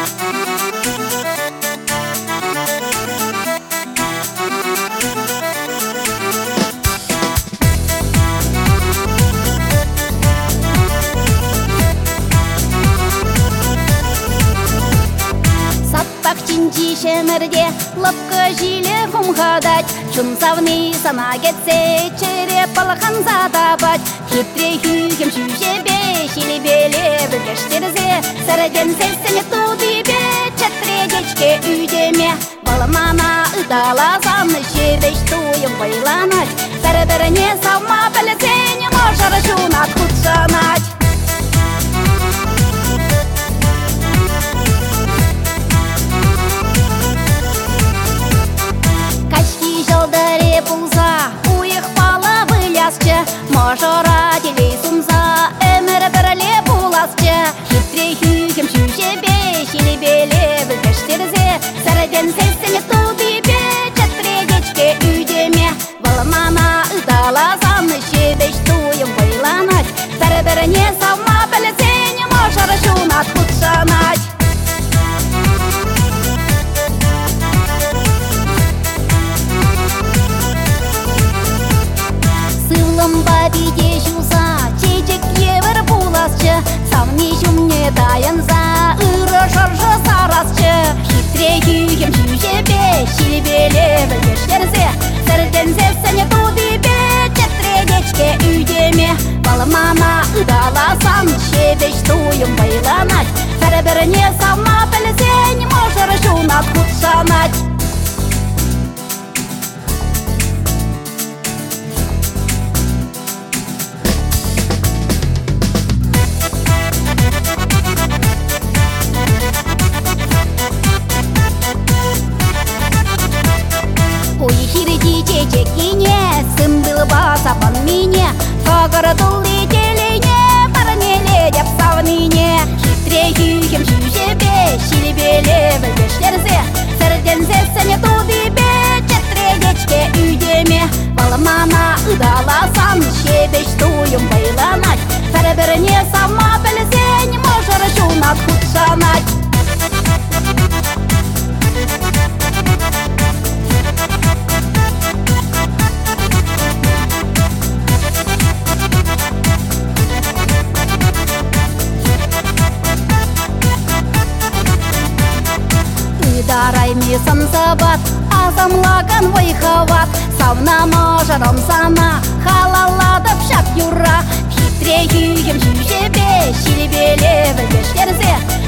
Шемірде лапқа жиле құмғадат, жұмсавны сана кетсе, череп балқан затапат. Хитре хүйгем шүйшебе, шелебеле білгештерзе, сәрден сәсіне туды бе, чәтре дечке үйдеме. Баламана ұдаласан, шебеш туйым байланат, бәрі-біріне савма білсене, можары шунат құтсанат. Можора делей сумза, өмір бірле буласчы. Хитре хүйгем шүйшебе, шелебеле білгештерзе, сәрден сәсіне туды бе, чәтре дечке үйдеме. Баламана ұдаласан, шебеш туйым байланат, бәрі-біріне савма білсене, можары шунат құтсанат. Бабиде жуза, чечек евір буласчы, савни жүмне даянза, ұры жыржы сарасчы. Хитре хүйгем шүйшебе, шелебеле білгештерзе, сәрден сәсіне туды бе, чәтре дечке үйдеме. Баламана ұдаласан, шебеш туйым байланат, бәрі-біріне савма білсен, можары шунат құтсанат. Сапан мине, фагара дулли телене, парнеле деп савнине. Хитре хүйгем шүйшебе, шелебеле білгештерзе, сәрден сәсіне туды бе, чәтре дечке үйдеме. Баламана ұдаласан, шебеш туйым байланат, бәрі-біріне савма білсен, можары шунат құтсанат. Дарайми самсабат, азамлаган вайхават, савна можаром сана, халаладып шак юра. Хитре хүйгем шүйшебе, шелебеле білгештерзе,